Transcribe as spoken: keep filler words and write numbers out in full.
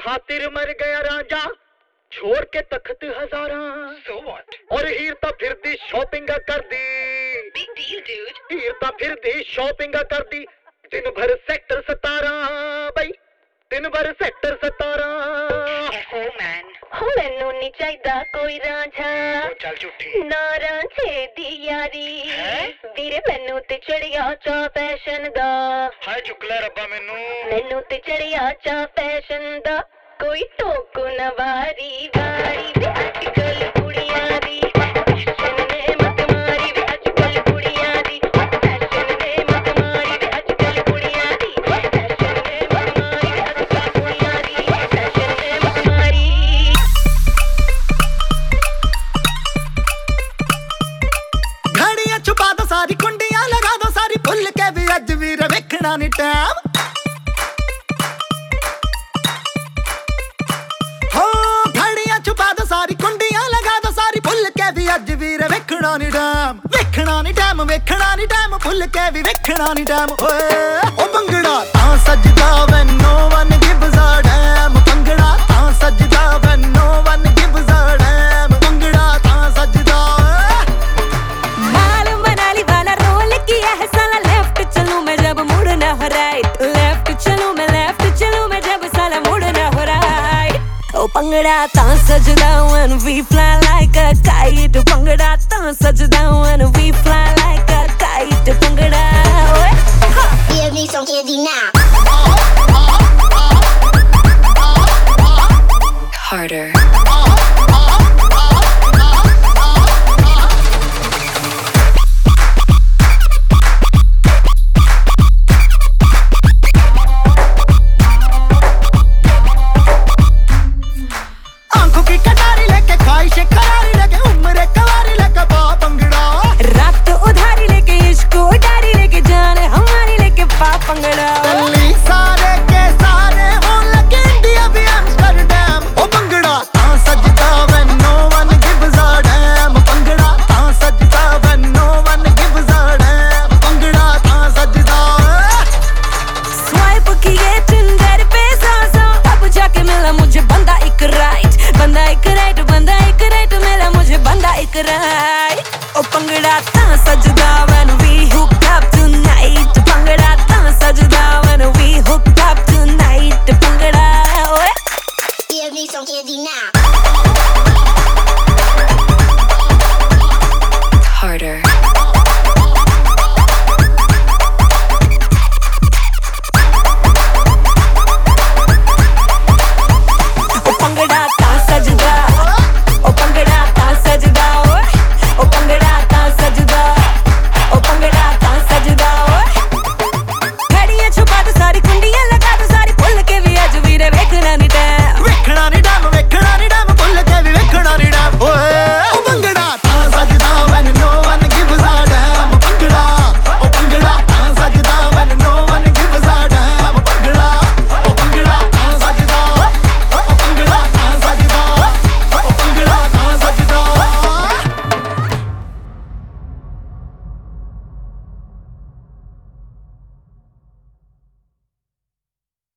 खातिर मर गया राजा छोड़ के तख्त हजारा। So what? और हीर ता फिर दी शॉपिंग कर दी। Big deal, dude. हीर ता फिर दी शॉपिंग कर दी दिन भर सेक्टर सतारह बई दिन भर सेक्टर सतारह। Oh man. हो मैनू नहीं चाहिदा कोई रांझा Oh, चल झूठी। ना रांझे दी यारी हैं? ਵੀਰੇ ਮੈਨੂੰ ਤੇ ਚੜਿਆ ਚਾ ਫੈਸ਼ਨ ਦਾ हाय चुक ले रब्बा मैनू। ਮੈਨੂੰ ਤੇ ਚੜਿਆ ਚਾ ਫੈਸ਼ਨ ਦਾ ਕੋਈ ਟੋਕੋ ਨਾ ਵਾਰੀ ਵਾਰੀ ਵੇ ਅੱਜ ਕੱਲ ਕੁੜੀਆਂ ਦੀ ਫੈਸ਼ਨ ਨੇ ਮਤ ਮਾਰੀ ਵੇ ਅੱਜ ਕੱਲ ਕੁੜੀਆਂ ਦੀ ਫੈਸ਼ਨ ਨੇ ਮਤ ਮਾਰੀ ਵੇ ਅੱਜ ਕੱਲ ਕੁੜੀਆਂ ਦੀ ਫੈਸ਼ਨ ਨੇ ਮਤ ਮਾਰੀ ਵੇ ਅੱਜ ਕੱਲ ਕੁੜੀਆਂ ਦੀ ਫੈਸ਼ਨ ਨੇ ਮਤ ਮਾਰੀ। घड़ियां छुपा दो सारी कुंडियां लगा दो सारी भुल के भी अज वीर वेखना नी टाइम। हो घड़ियां छुपा दो सारी कुंडियां लगा दो सारी भुल के भी अज वीर वेखना नी टाइम। वेखना नी टाइम वेखना नी टाइम भुल के भी वेखना नी टाइम। ओए ओ भंगड़ा तां सजदा when no one gives a damn। Bhangra तां सजदा when no one gives a damn। Bhangra तां सजदा माल मनाली वाला रोल किया है साला लेफ्ट चलूं मैं जब मुड़ना हो राइट लेफ्ट चलूं मैं लेफ्ट चलूं मैं जब साला मुड़ना हो राइट। ओ पंगड़ा तां सजदा when we fly like a kite। पंगड़ा तां सजदा when we fly like a kite। पंगड़ा ओए हा। Give me some candy now. Harder